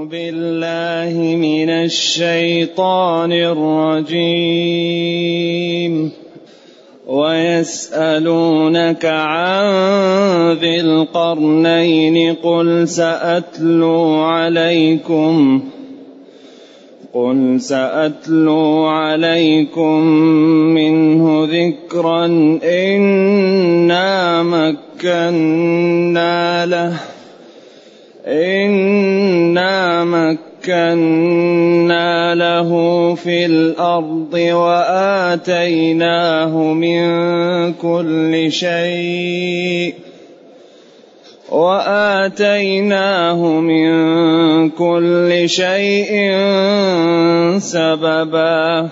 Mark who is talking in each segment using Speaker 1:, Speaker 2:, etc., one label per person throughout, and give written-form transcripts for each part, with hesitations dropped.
Speaker 1: بالله من الشيطان الرجيم. ويسألونك عن ذي القرنين قل سأتلو عليكم منه ذكرا. إنا مكنا له في الأرض وآتيناه من كل شيء سببا.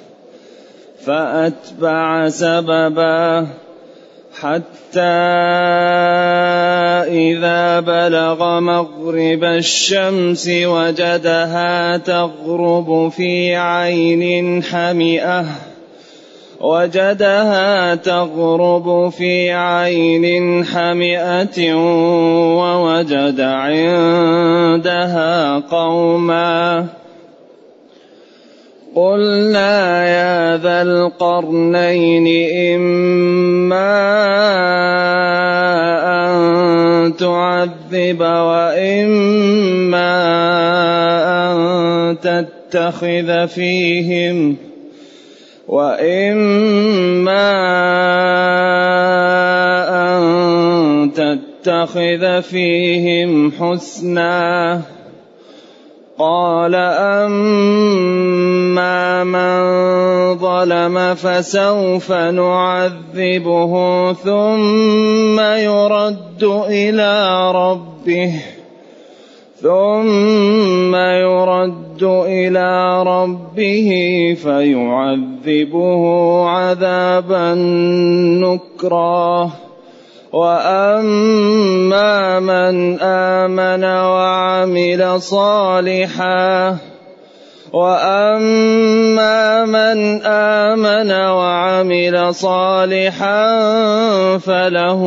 Speaker 1: فأتبع سببا حتى إذا بلغ مغرب الشمس وجدها تغرب في عين حمئة ووجد عندها قوما. قلنا يا ذا القرنين إما أن تعذب وإما أن تتخذ فيهم حسنا. قال أما من ظلم فسوف نعذبه ثم يرد إلى ربه فيعذبه عذابا نكرا. وأما من آمن وعمل صالحا فله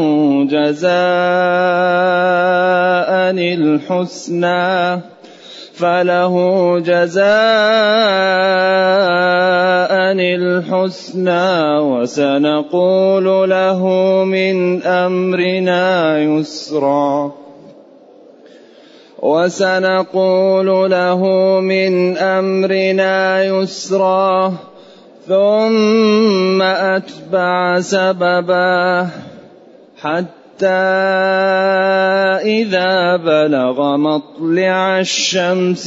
Speaker 1: جزاء الحسنى وسنقول له من أمرنا يسرا. ثم أتبع سببا حتى إذا بلغ مطلع الشمس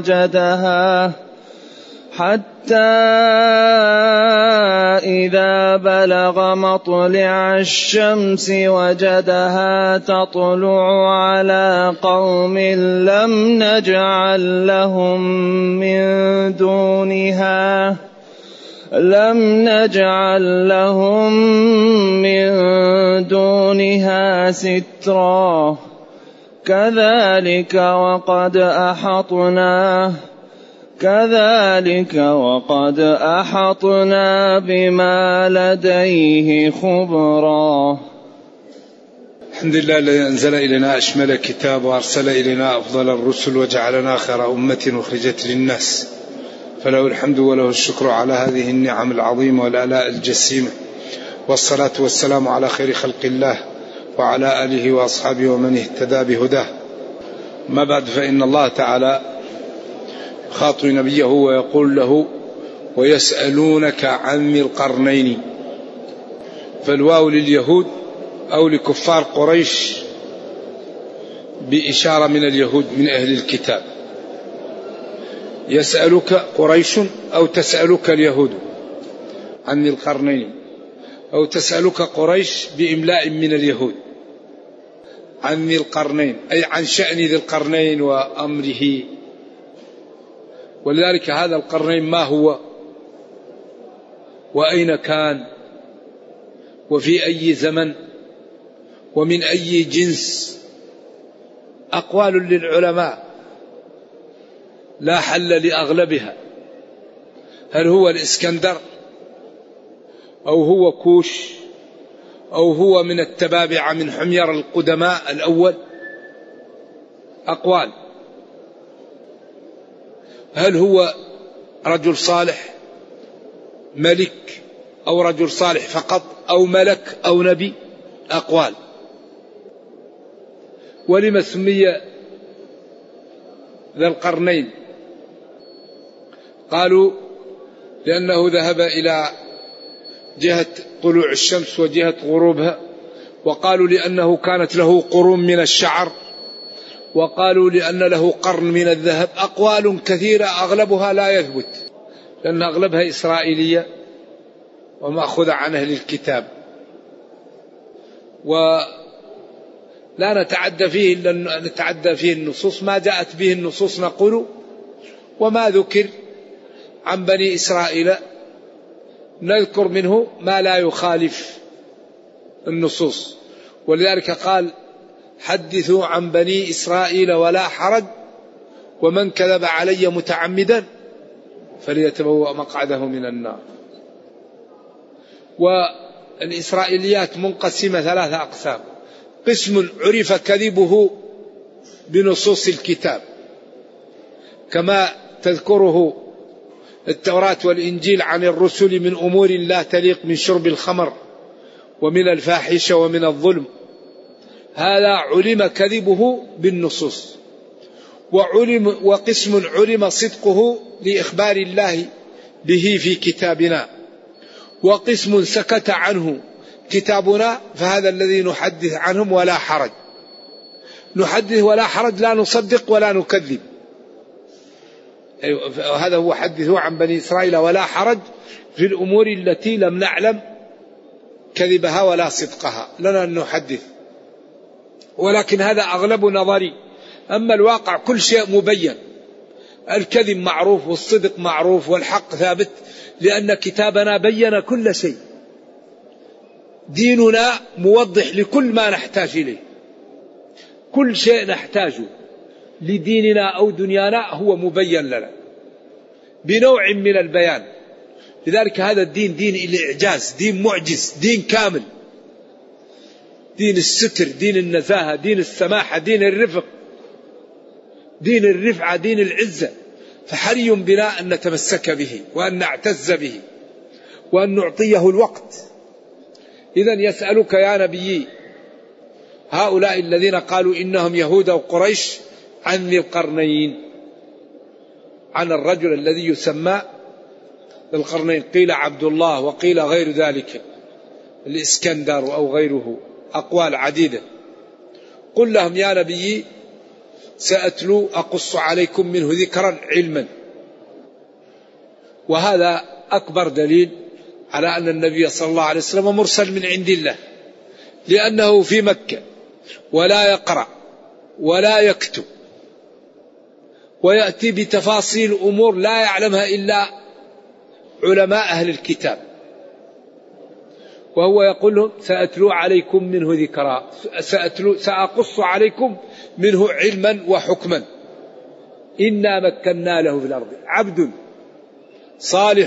Speaker 1: وجدها تطلع على قوم لم نجعل لهم من دونها سترا. كذلك وقد أحطنا بما لديه خبرا.
Speaker 2: الحمد لله الذي أنزل إلينا أشمل كتاب وأرسل إلينا أفضل الرسل وجعلنا خير أمة أخرجت للناس، فله الحمد وله الشكر على هذه النعم العظيمة والآلاء الجسيمة، والصلاة والسلام على خير خلق الله وعلى آله وأصحابه ومن اهتدى بهداه. ما بعد، فإن الله تعالى خاطب نبيه ويقول له ويسألونك عن ذي القرنين، فالواو لليهود أو لكفار قريش بإشارة من اليهود من أهل الكتاب. يسألك قريش أو تسألك اليهود عن ذي القرنين، أو تسألك قريش بإملاء من اليهود عن ذي القرنين، أي عن شأن ذي القرنين وأمره. ولذلك هذا القرنين ما هو وأين كان وفي أي زمن ومن أي جنس، أقوال للعلماء لا حل لأغلبها. هل هو الإسكندر أو هو كوش أو هو من التبابعة من حمير القدماء الأول؟ أقوال. هل هو رجل صالح ملك أو رجل صالح فقط أو ملك أو نبي؟ أقوال. ولما سمي ذا القرنين؟ قالوا لأنه ذهب إلى جهة طلوع الشمس وجهة غروبها، وقالوا لأنه كانت له قرون من الشعر، وقالوا لأن له قرن من الذهب. أقوال كثيرة أغلبها لا يثبت، لأن أغلبها إسرائيلية ومأخوذة عن أهل الكتاب، ولا نتعدى فيه إلا نتعدى فيه النصوص. ما جاءت به النصوص نقول، وما ذكر عن بني إسرائيل نذكر منه ما لا يخالف النصوص. ولذلك قال حدثوا عن بني إسرائيل ولا حرج، ومن كذب علي متعمدا فليتبوأ مقعده من النار. والإسرائيليات منقسمة 3 أقسام: قسم عرف كذبه بنصوص الكتاب كما تذكره التوراة والإنجيل عن الرسل من أمور لا تليق من شرب الخمر ومن الفاحشة ومن الظلم، هذا علم كذبه بالنصوص. وقسم علم صدقه لإخبار الله به في كتابنا، وقسم سكت عنه كتابنا، فهذا الذي نحدث عنهم ولا حرج. نحدث ولا حرج، لا نصدق ولا نكذب. هذا هو حدثوا عن بني إسرائيل ولا حرج في الأمور التي لم نعلم كذبها ولا صدقها، لنا أن نحدث. ولكن هذا أغلب نظري. أما الواقع كل شيء مبين، الكذب معروف والصدق معروف والحق ثابت، لأن كتابنا بين كل شيء. ديننا موضح لكل ما نحتاج إليه، كل شيء نحتاجه لديننا أو دنيانا هو مبين لنا بنوع من البيان. لذلك هذا الدين دين الإعجاز، دين معجز، دين كامل، دين الستر، دين النزاهة، دين السماحة، دين الرفق، دين الرفعة، دين العزة. فحري بنا أن نتمسك به وأن نعتز به وأن نعطيه الوقت. إذن يسألك يا نبي هؤلاء الذين قالوا إنهم يهود وقريش عن ذي القرنين، عن الرجل الذي يسمى ذي القرنين، قيل عبد الله وقيل غير ذلك، الإسكندر أو غيره، أقوال عديدة. قل لهم يا نبي سأتلو أقص عليكم منه ذكرا علما. وهذا أكبر دليل على أن النبي صلى الله عليه وسلم مرسل من عند الله، لأنه في مكة ولا يقرأ ولا يكتب، ويأتي بتفاصيل أمور لا يعلمها إلا علماء أهل الكتاب، وهو يقول لهم سأتلو عليكم منه ذكرا، سأقص عليكم منه علما وحكما. إنا مكنا له في الأرض، عبد صالح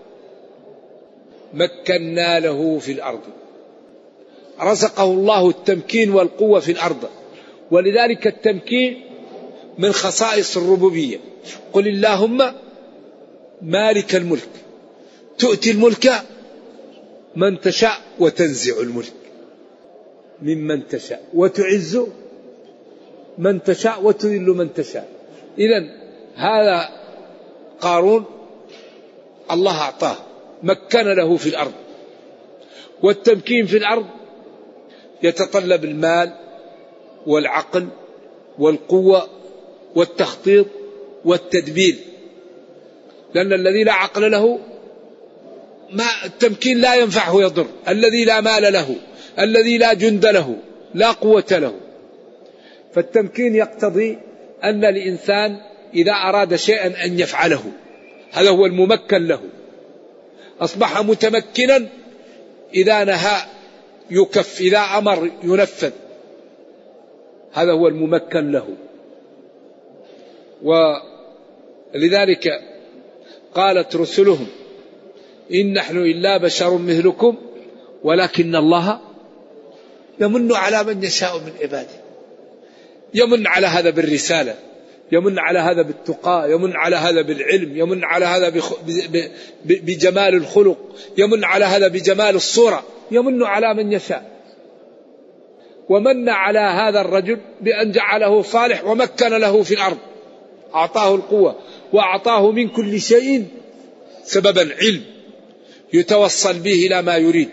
Speaker 2: مكنا له في الأرض، رزقه الله التمكين والقوة في الأرض. ولذلك التمكين من خصائص الربوبية. قل اللهم مالك الملك تؤتي الملك من تشاء وتنزع الملك ممن تشاء وتعز من تشاء وتذل من تشاء. إذن هذا قارون الله أعطاه، مكن له في الأرض. والتمكين في الأرض يتطلب المال والعقل والقوة والتخطيط والتدبير، لأن الذي لا عقل له ما التمكين لا ينفعه يضر، الذي لا مال له، الذي لا جند له، لا قوة له. فالتمكين يقتضي أن الإنسان إذا أراد شيئا أن يفعله، هذا هو الممكن له. أصبح متمكنا إذا نهى يكف، إذا أمر ينفذ، هذا هو الممكن له. ولذلك قالت رسلهم إن نحن إلا بشر مثلكم ولكن الله يمن على من يشاء من عباده. يمن على هذا بالرسالة، يمن على هذا بالتقى، يمن على هذا بالعلم، يمن على هذا بجمال الخلق، يمن على هذا بجمال الصورة، يمن على من يشاء. ومن على هذا الرجل بأن جعله صالح ومكن له في الأرض، أعطاه القوة وأعطاه من كل شيء سببا علم يتوصل به إلى ما يريد،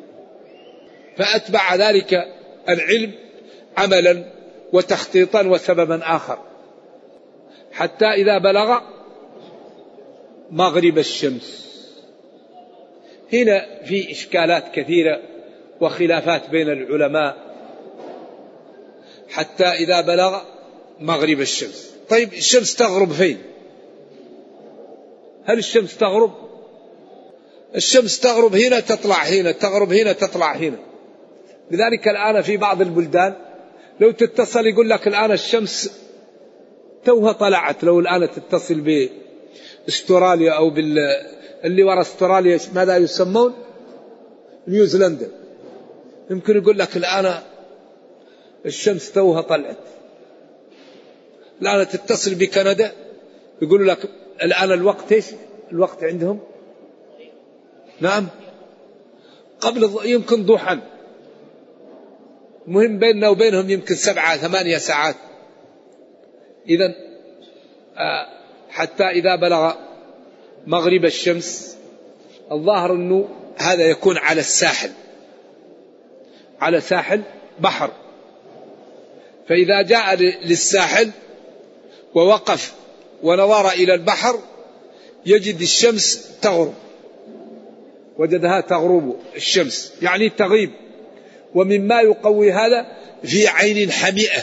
Speaker 2: فأتبع ذلك العلم عملا وتخطيطا وسببا آخر، حتى إذا بلغ مغرب الشمس. هنا في إشكالات كثيرة وخلافات بين العلماء. حتى إذا بلغ مغرب الشمس، طيب الشمس تغرب فين؟ هل الشمس تغرب؟ الشمس تغرب هنا تطلع هنا، تغرب هنا تطلع هنا. لذلك الآن في بعض البلدان لو تتصل يقول لك الآن الشمس توها طلعت. لو الآن تتصل باستراليا أو اللي وراء استراليا ماذا يسمون؟ نيوزيلندا، يمكن يقول لك الآن الشمس توها طلعت. الآن تتصل بكندا يقول لك الآن الوقت ايش؟ الوقت عندهم نعم قبل يمكن ضحى. مهم بيننا وبينهم يمكن 7-8 ساعات. إذن حتى إذا بلغ مغرب الشمس، الظاهر أنه هذا يكون على الساحل، على ساحل بحر. فإذا جاء للساحل ووقف ونظر إلى البحر يجد الشمس تغرب، وجدها تغرب الشمس يعني تغيب. ومما يقوي هذا في عين حمئة.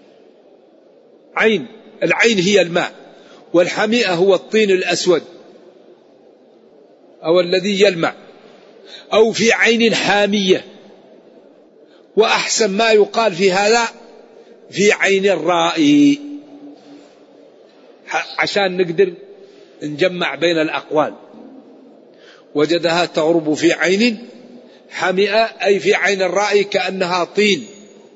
Speaker 2: عين، العين هي الماء، والحمئة هو الطين الأسود أو الذي يلمع، أو في عين حامية. وأحسن ما يقال في هذا في عين الرائي، عشان نقدر نجمع بين الأقوال. وجدها تغرب في عين حمئة، أي في عين الرائي كأنها طين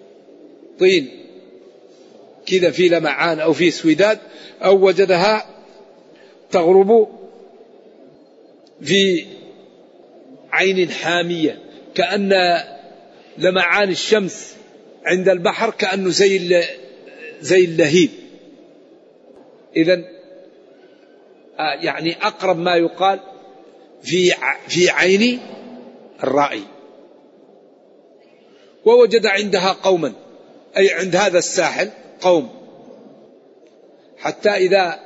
Speaker 2: كذا في لمعان أو في سويداد، أو وجدها تغرب في عين حامية كأن لمعان الشمس عند البحر كأنه زي اللهيب. إذن يعني أقرب ما يقال في عين الرائي. ووجد عندها قوما، أي عند هذا الساحل قوم، حتى إذا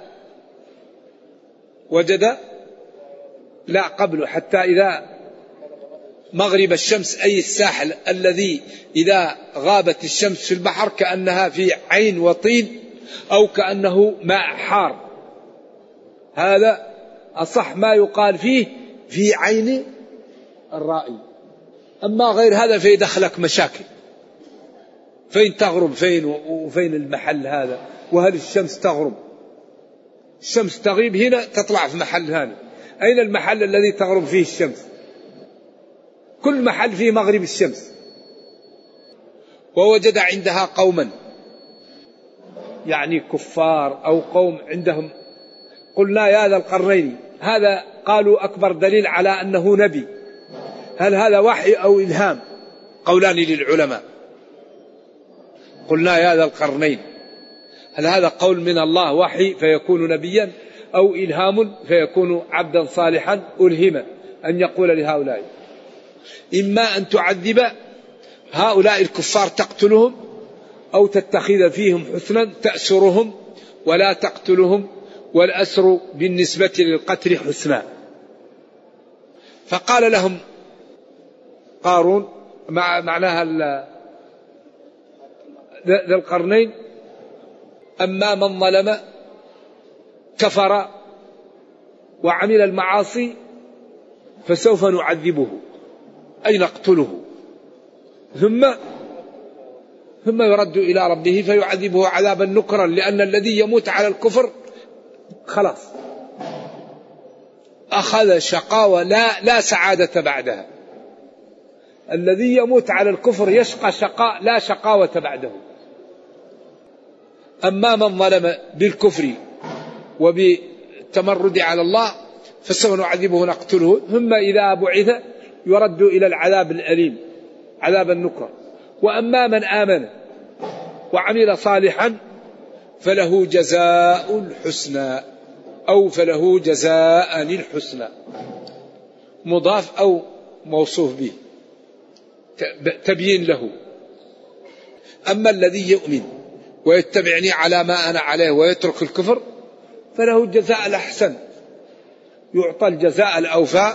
Speaker 2: وجد لا قبله، حتى إذا مغرب الشمس، أي الساحل الذي إذا غابت الشمس في البحر كأنها في عين وطين أو كأنه ماء حار. هذا أصح ما يقال فيه في عين الرائي. أما غير هذا فيدخلك مشاكل، فين تغرب فين وفين المحل هذا، وهل الشمس تغرب؟ الشمس تغيب هنا تطلع في محل هذا، أين المحل الذي تغرب فيه الشمس؟ كل محل فيه مغرب الشمس. ووجد عندها قوما، يعني كفار أو قوم عندهم. قلنا يا ذا القرنين، هذا قالوا أكبر دليل على أنه نبي. هل هذا وحي أو إلهام؟ قولان للعلماء. قلنا يا ذا القرنين، هل هذا قول من الله وحي فيكون نبيا، أو إلهام فيكون عبدا صالحا ألهم أن يقول لهؤلاء إما أن تعذب هؤلاء الكفار تقتلهم، أو تتخذ فيهم حسنا تأسرهم ولا تقتلهم، والأسر بالنسبة للقتل حسنا. فقال لهم قارون معناها ذا القرنين: أما من ظلم كفر وعمل المعاصي فسوف نعذبه، أي نقتله، ثم يرد إلى ربه فيعذبه عذابا نكرا، لأن الذي يموت على الكفر خلاص أخذ شقاوة لا سعادة بعدها. الذي يموت على الكفر يشقى شقاء لا شقاوة بعده. أما من ظلم بالكفر وبالتمرد على الله فسوف نعذبه نقتله ثم إذا بعث يرد إلى العذاب الأليم عذاب النكرة. وأما من آمن وعمل صالحا فله جزاء الحسنى أو فله جزاء الحسنى، مضاف أو موصوف به تبيين له. أما الذي يؤمن ويتبعني على ما أنا عليه ويترك الكفر فله الجزاء الأحسن، يعطى الجزاء الأوفى،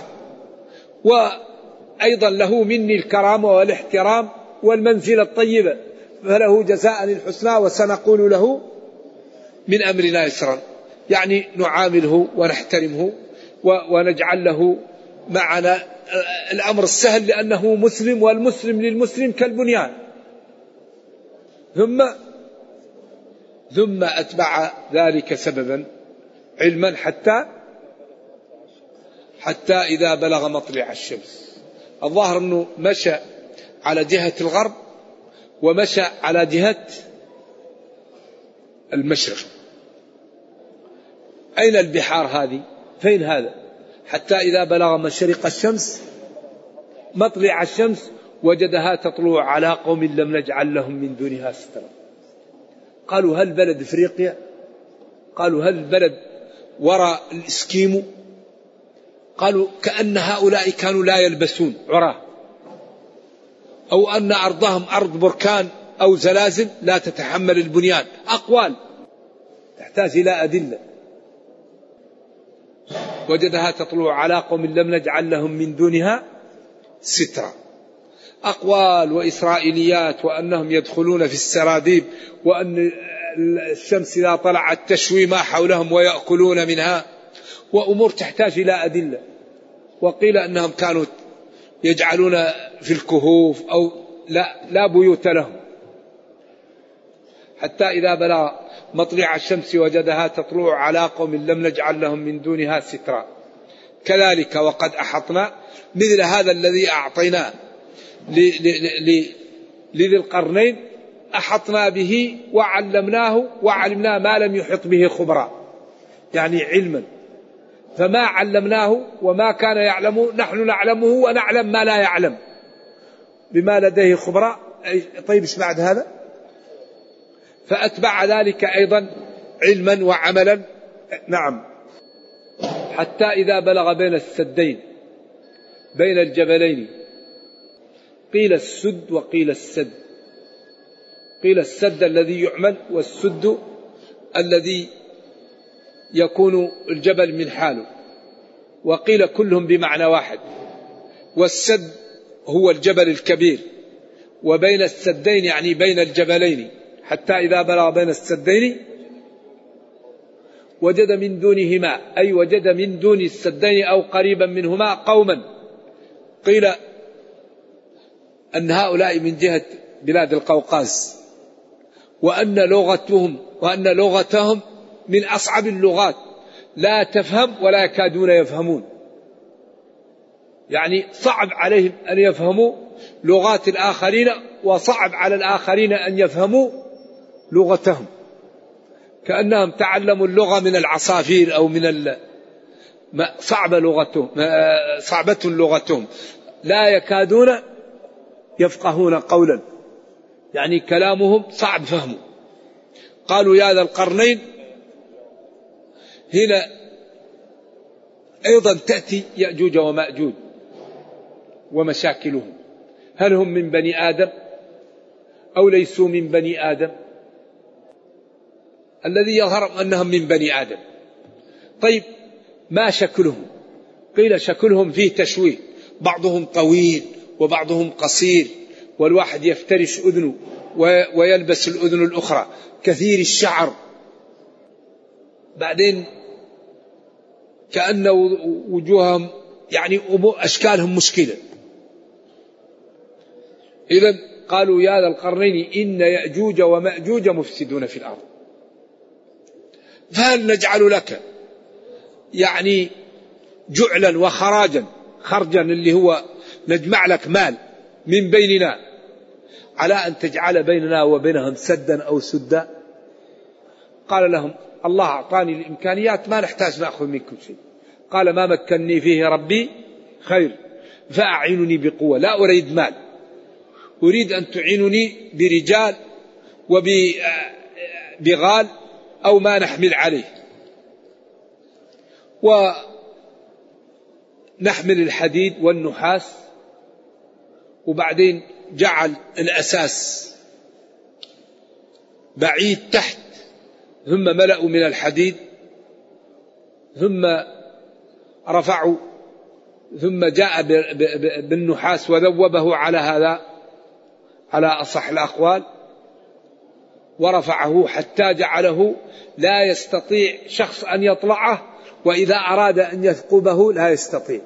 Speaker 2: وأيضا له مني الكرامة والاحترام والمنزلة الطيبة، فله جزاء الحسنى وسنقول له من أمرنا يسرا، يعني نعامله ونحترمه ونجعل له معنا الأمر السهل لأنه مسلم، والمسلم للمسلم كالبنيان. ثم أتبع ذلك سببا علما حتى إذا بلغ مطلع الشمس. الظاهر أنه مشى على جهة الغرب ومشى على جهة المشرق. أين البحار هذه؟ فين هذا؟ حتى إذا بلغ مشرق الشمس مطلع الشمس وجدها تطلع على قوم لم نجعل لهم من دونها سترا. قالوا هل بلد إفريقيا؟ قالوا هل بلد وراء الإسكيمو؟ قالوا كأن هؤلاء كانوا لا يلبسون عراه، أو أن أرضهم أرض بركان أو زلازل لا تتحمل البنيان. أقوال تحتاج إلى أدلة. وجدها تطلع على قوم لم نجعل لهم من دونها سترا. أقوال وإسرائيليات، وأنهم يدخلون في السراديب، وأن الشمس إذا طلعت تشوي ما حولهم ويأكلون منها، وأمور تحتاج إلى أدلة. وقيل أنهم كانوا يجعلون في الكهوف أو لا بيوت لهم. حتى إذا بلغ مطلع الشمس وجدها تطلع على قوم لم نجعل لهم من دونها سترا. كذلك وقد أحطنا مثل هذا الذي أعطيناه لذي القرنين أحطنا به وعلمناه وعلمنا ما لم يحط به خبرا، يعني علما. فما علمناه وما كان يعلمه نحن نعلمه ونعلم ما لا يعلم بما لديه خبرا. طيب ايش بعد هذا؟ فأتبع ذلك أيضا علما وعملا. نعم. حتى إذا بلغ بين السدين بين الجبلين، قيل السد وقيل السد. قيل السد الذي يعمل، والسد الذي يكون الجبل من حاله، وقيل كلهم بمعنى واحد. والسد هو الجبل الكبير، وبين السدين يعني بين الجبلين. حتى إذا بلغ بين السدين وجد من دونهما، أي وجد من دون السدين أو قريبا منهما قوما. قيل أن هؤلاء من جهة بلاد القوقاز، وأن لغتهم من أصعب اللغات، لا تفهم ولا يكادون يفهمون. يعني صعب عليهم أن يفهموا لغات الآخرين، وصعب على الآخرين أن يفهموا لغتهم. كأنهم تعلموا اللغة من العصافير أو من صعبة لغتهم، لا يكادون يفقهون قولا، يعني كلامهم صعب فهمه. قالوا يا ذا القرنين. هنا أيضا تأتي يأجوج ومأجوج ومشاكلهم، هل هم من بني آدم أو ليسوا من بني آدم؟ الذي يظهر أنهم من بني آدم. طيب ما شكلهم؟ قيل شكلهم فيه تشويه، بعضهم طويل وبعضهم قصير، والواحد يفترش أذنه ويلبس الأذن الأخرى، كثير الشعر، بعدين كأن وجوههم يعني أشكالهم مشكلة. إذن قالوا يا ذا القرنين إن يأجوج ومأجوج مفسدون في الأرض، فهل نجعل لك يعني جعلا وخراجا، خرجا اللي هو نجمع لك مال من بيننا على أن تجعل بيننا وبينهم سدا أو سدا. قال لهم الله أعطاني الإمكانيات ما نحتاج نأخذ منكم شيء. قال ما مكنني فيه ربي خير فأعينني بقوة، لا أريد مال، أريد أن تعينني برجال وبغال أو ما نحمل عليه، ونحمل الحديد والنحاس. وبعدين جعل الأساس بعيد تحت، ثم ملأوا من الحديد، ثم رفعوا، ثم جاء بالنحاس وذوبه على هذا على أصح الأقوال، ورفعه حتى جعله لا يستطيع شخص أن يطلعه، وإذا أراد أن يثقبه لا يستطيع.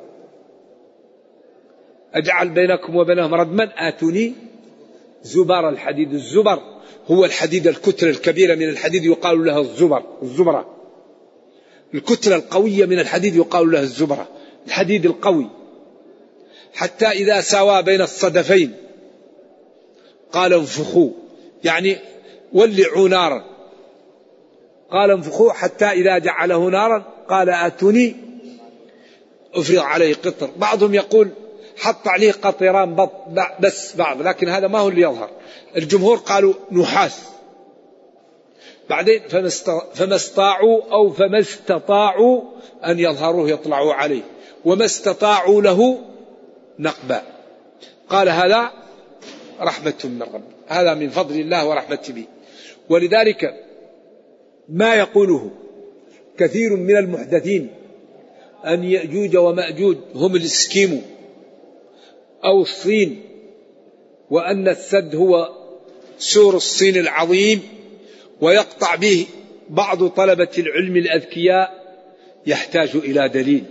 Speaker 2: أجعل بينكم وبينهم ردما آتوني زبر الحديد. الزبر هو الحديد، الكتلة الكبيرة من الحديد يقال لها الزبرة. الكتلة القوية من الحديد يقال لها الزبرة، الحديد القوي. حتى إذا ساوى بين الصدفين قال انفخوا، يعني ولعوا نارا. قال انفخوا حتى إذا جعله نارا قال آتوني أفرغ عليه قطر. بعضهم يقول حط عليه قطران بس بعض، لكن هذا ما هو اللي يظهر. الجمهور قالوا نحاس. بعدين فما استطاعوا أن يظهروه يطلعوا عليه، وما استطاعوا له نقبا. قال هذا رحمة من رب، هذا من فضل الله ورحمة به. ولذلك ما يقوله كثير من المحدثين أن يأجوج ومأجوج هم الإسكيمو أو الصين، وأن السد هو سور الصين العظيم ويقطع به بعض طلبة العلم الأذكياء، يحتاج إلى دليل.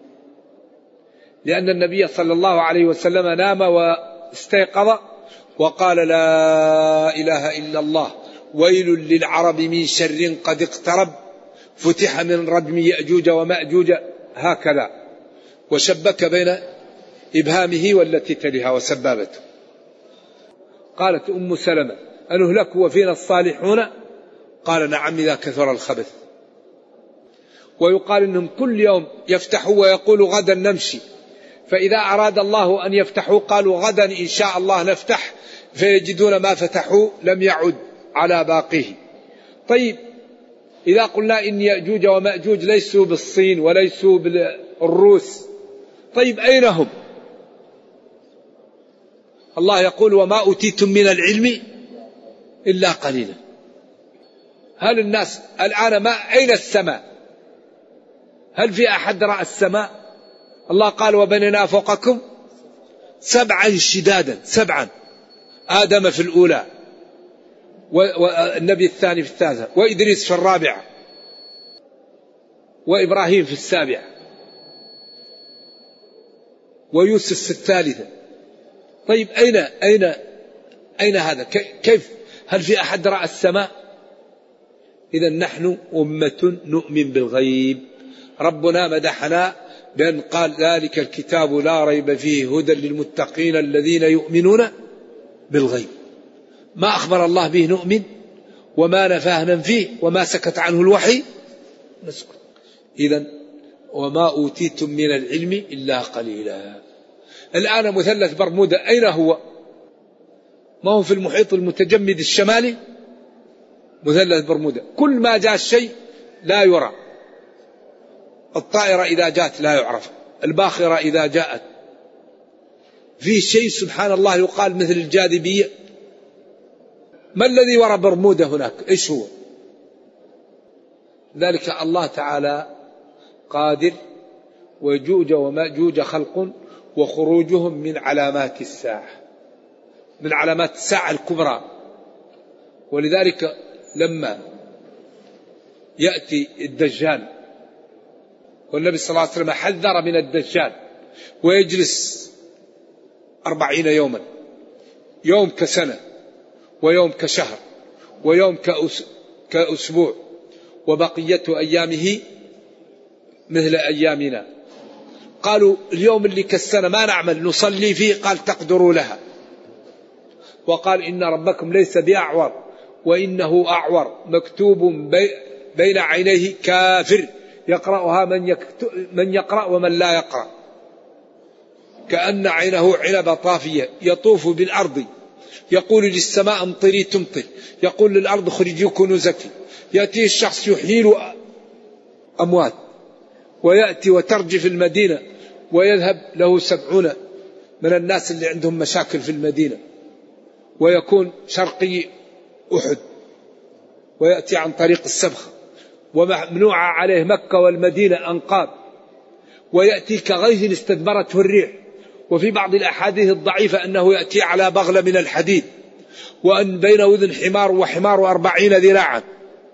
Speaker 2: لأن النبي صلى الله عليه وسلم نام واستيقظ وقال لا إله إلا الله ويل للعرب من شر قد اقترب فتح من ردم يأجوج ومأجوج، هكذا، وشبك بين إبهامه والتي تليها وسبابته. قالت أم سلمة أنهلك وفينا الصالحون؟ قال نعم إذا كثر الخبث. ويقال إنهم كل يوم يفتحوا ويقولوا غدا نمشي، فإذا أراد الله أن يفتحوا قالوا غدا إن شاء الله نفتح، فيجدون ما فتحوا لم يعد على باقيه. طيب إذا قلنا إن يأجوج ومأجوج ليسوا بالصين وليسوا بالروس، طيب أين هم؟ الله يقول وما أوتيتم من العلم إلا قليلا. هل الناس الآن ما أين السماء؟ هل في أحد رأى السماء؟ الله قال وبنينا فوقكم سبعا شدادا، سبعا، آدم في الأولى، والنبي الثاني في الثالثة، وإدريس في الرابعة، وإبراهيم في السابعة، ويوسف في الثالثة. طيب أين هذا؟ كيف؟ هل في أحد رأى السماء؟ إذا نحن أمة نؤمن بالغيب. ربنا مدحنا بأن قال ذلك الكتاب لا ريب فيه هدى للمتقين الذين يؤمنون بالغيب. ما أخبر الله به نؤمن، وما نفاه ننفيه، وما سكت عنه الوحي نسكت. إذا وما أوتيتم من العلم إلا قليلا. الآن مثلث برمودا أين هو؟ ما هو في المحيط المتجمد الشمالي؟ مثلث برمودا كل ما جاء الشيء لا يرى. الطائرة إذا جاءت لا يعرف، الباخرة إذا جاءت. في شيء سبحان الله يقال مثل الجاذبية. ما الذي وراء برمودا هناك؟ إيش هو؟ ذلك الله تعالى قادر. ويجوج وماجوج خلق وخروجهم من علامات الساعة، من علامات الساعة الكبرى. ولذلك لما يأتي الدجال، والنبي صلى الله عليه وسلم حذر من الدجال، ويجلس 40 يوما، يوم كسنة، ويوم كشهر، ويوم كأسبوع، وبقية أيامه مثل أيامنا. قالوا اليوم اللي كالسنة ما نعمل نصلي فيه، قال تقدروا لها. وقال إن ربكم ليس بأعور وإنه أعور مكتوب بين عينيه كافر يقرأها من يقرأ ومن لا يقرأ، كأن عينه عنبة طافية، يطوف بالأرض يقول للسماء امطري تمطر، يقول للأرض خرجي كنوزك. يأتي الشخص يحيل أموات، ويأتي وترجف المدينة، ويذهب له 70 من الناس اللي عندهم مشاكل في المدينة، ويكون شرقي أحد، ويأتي عن طريق السبخة، وممنوعة عليه مكة والمدينة أنقاض، ويأتي كغيث استدبرته الريح. وفي بعض الأحاديث الضعيفة أنه يأتي على بغلة من الحديد، وأن بين وذن حمار وحمار 40 ذراعا،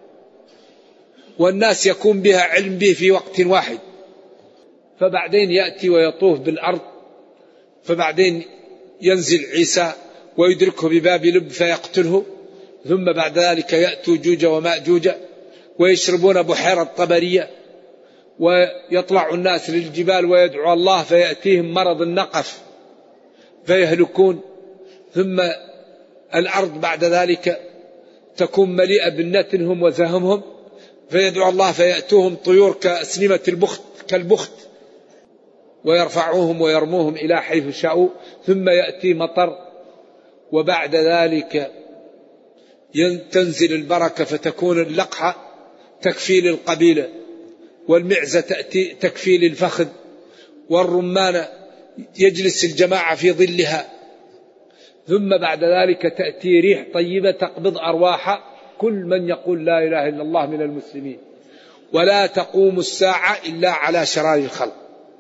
Speaker 2: والناس يكون بها علم به في وقت واحد. فبعدين يأتي ويطوف بالأرض، فبعدين ينزل عيسى ويدركه بباب لب فيقتله، ثم بعد ذلك يأتوا جوج ومأجوج ويشربون بحيرة طبرية، ويطلع الناس للجبال ويدعو الله فيأتيهم مرض النقف فيهلكون. ثم الأرض بعد ذلك تكون مليئة بالنتنهم وزهمهم، فيدعو الله فيأتوهم طيور كأسنمة البخت كالبخت، ويرفعوهم ويرموهم إلى حيث شاءوا. ثم يأتي مطر، وبعد ذلك تنزل البركة فتكون اللقحة تكفي للقبيلة، والمعزة تأتي تكفي للفخذ، والرمانة يجلس الجماعة في ظلها. ثم بعد ذلك تأتي ريح طيبة تقبض أرواح كل من يقول لا إله إلا الله من المسلمين. ولا تقوم الساعة إلا على شرار الخلق.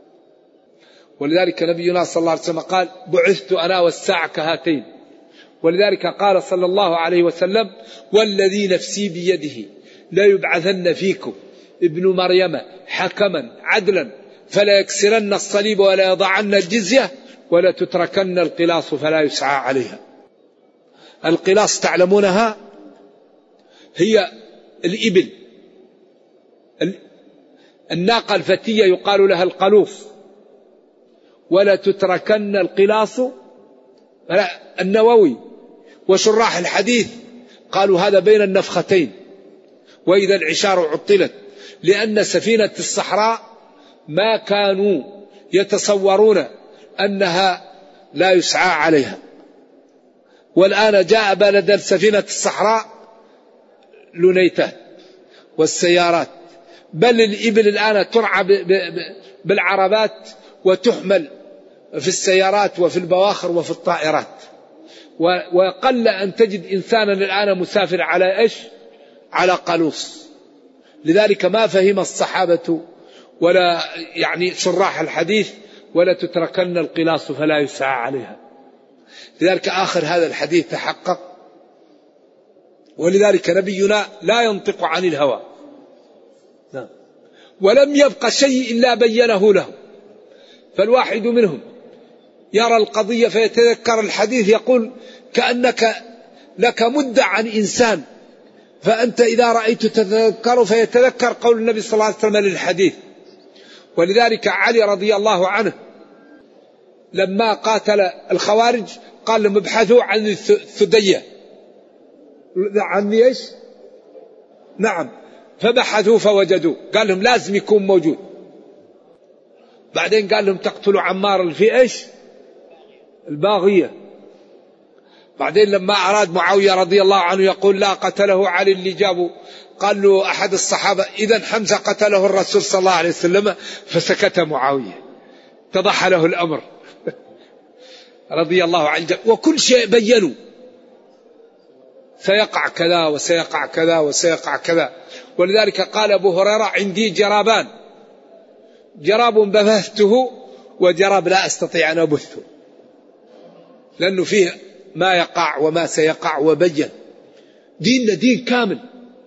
Speaker 2: ولذلك نبينا صلى الله عليه وسلم قال بعثت أنا والساعة كهاتين. ولذلك قال صلى الله عليه وسلم والذي نفسي بيده لا يبعثن فيكم ابن مريم حكما عدلا فلا يكسرن الصليب ولا يضعن الجزية ولا تتركن القلاص فلا يسعى عليها. القلاص تعلمونها هي الإبل، الناقة الفتية يقال لها القلوص. ولا تتركن القلاص النووي. وشراح الحديث قالوا هذا بين النفختين. وإذا العشار عطلت، لأن سفينة الصحراء ما كانوا يتصورون أنها لا يسعى عليها. والآن جاء بلد سفينة الصحراء لنيتات والسيارات، بل الإبل الآن ترعى بالعربات وتحمل في السيارات وفي البواخر وفي الطائرات. وقل أن تجد إنسانا الآن مسافر على إيش؟ على قلوص. لذلك ما فهم الصحابة ولا يعني شراح الحديث ولا تتركن القلاص فلا يسعى عليها. لذلك آخر هذا الحديث تحقق. ولذلك نبينا لا ينطق عن الهوى، ولم يبق شيء إلا بينه له. فالواحد منهم يرى القضية فيتذكر الحديث يقول كأنك لك مدة عن إنسان، فأنت إذا رأيت تتذكر فيتذكر قول النبي صلى الله عليه وسلم للحديث. ولذلك علي رضي الله عنه لما قاتل الخوارج قال لهم ابحثوا عن الثدية. عن ايش؟ نعم. فبحثوا فوجدوا، قال لهم لازم يكون موجود. بعدين قال لهم تقتلوا عمار في ايش؟ الباغية. بعدين لما أراد معاوية رضي الله عنه يقول لا قتله علي اللي جابه، قال له أحد الصحابة إذن حمزة قتله الرسول صلى الله عليه وسلم، فسكت معاوية، اتضح له الأمر رضي الله عنه. وكل شيء بينوا سيقع كذا وسيقع كذا وسيقع كذا. ولذلك قال أبو هريرة عندي جرابان، جراب بثته وجراب لا أستطيع أن أبثه، لأنه فيه ما يقع وما سيقع. وبين ديننا دين كامل،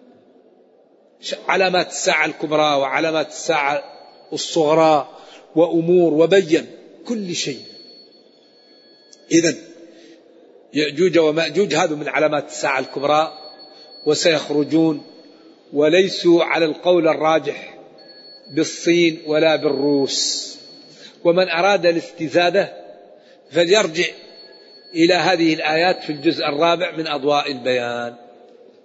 Speaker 2: علامات الساعة الكبرى وعلامات الساعة الصغرى وأمور، وبين كل شيء. إذن يأجوج ومأجوج هذا من علامات الساعة الكبرى، وسيخرجون، وليسوا على القول الراجح بالصين ولا بالروس. ومن أراد الاستزادة فليرجع إلى هذه الآيات في الجزء 4 من أضواء البيان.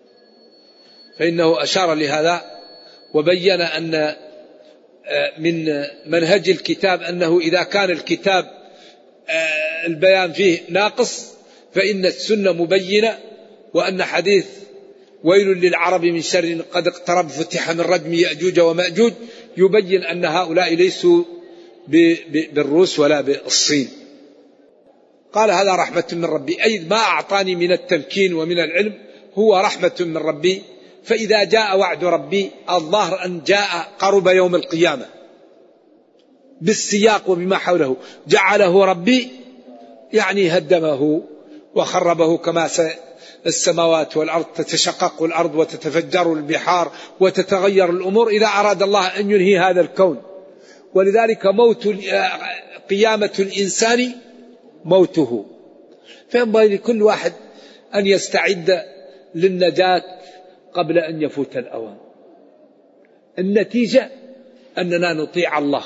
Speaker 2: فإنه أشار لهذا وبين أن من منهج الكتاب أنه إذا كان الكتاب البيان فيه ناقص فإن السنة مبينة، وأن حديث ويل للعرب من شر قد اقترب فتح من ردم يأجوج ومأجوج يبين أن هؤلاء ليسوا بالروس ولا بالصين. قال هذا رحمة من ربي، أي ما أعطاني من التمكين ومن العلم هو رحمة من ربي. فإذا جاء وعد ربي الظاهر أن جاء قرب يوم القيامة بالسياق وبما حوله، جعله ربي يعني هدمه وخربه، كما السماوات والأرض تتشقق الأرض وتتفجر البحار وتتغير الأمور إذا أراد الله أن ينهي هذا الكون. ولذلك قيامة الإنسان موته. فينبغي لكل واحد أن يستعد للنجاة قبل أن يفوت الأوان. النتيجة أننا نطيع الله،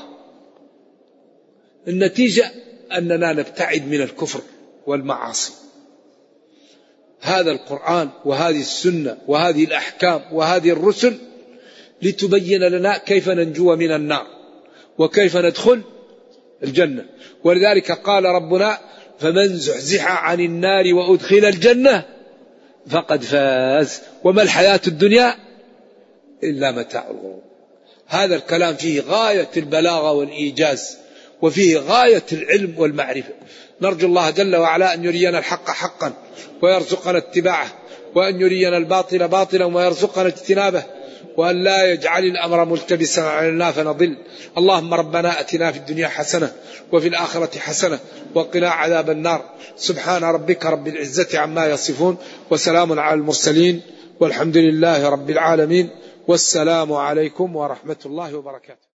Speaker 2: النتيجة أننا نبتعد من الكفر والمعاصي. هذا القرآن وهذه السنة وهذه الأحكام وهذه الرسل لتبين لنا كيف ننجو من النار وكيف ندخل الجنة. ولذلك قال ربنا فمن زحزح عن النار وأدخل الجنة فقد فاز وما الحياة الدنيا إلا متاع الغرور. هذا الكلام فيه غاية البلاغة والإيجاز وفيه غاية العلم والمعرفة. نرجو الله جل وعلا أن يرينا الحق حقا ويرزقنا اتباعه، وأن يرينا الباطل باطلا ويرزقنا اجتنابه، وأن لا يجعل الأمر ملتبسا علينا فنضل. اللهم ربنا أتنا في الدنيا حسنة وفي الآخرة حسنة وقنا عذاب النار. سبحان ربك رب العزة عما يصفون وسلام على المرسلين والحمد لله رب العالمين، والسلام عليكم ورحمة الله وبركاته.